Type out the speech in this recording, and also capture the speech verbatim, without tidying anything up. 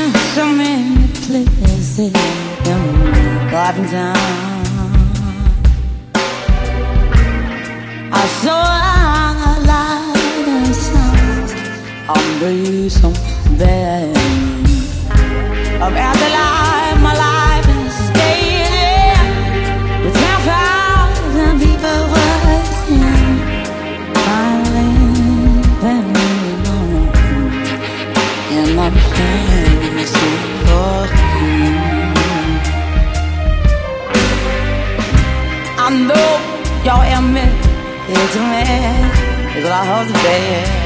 so many places in life and time. I saw a light and sounds on the so bad of afterlife. My life is staying with ten thousand people watching. Finally, and I'm standing still. I know your image is a man, is what I hope to say.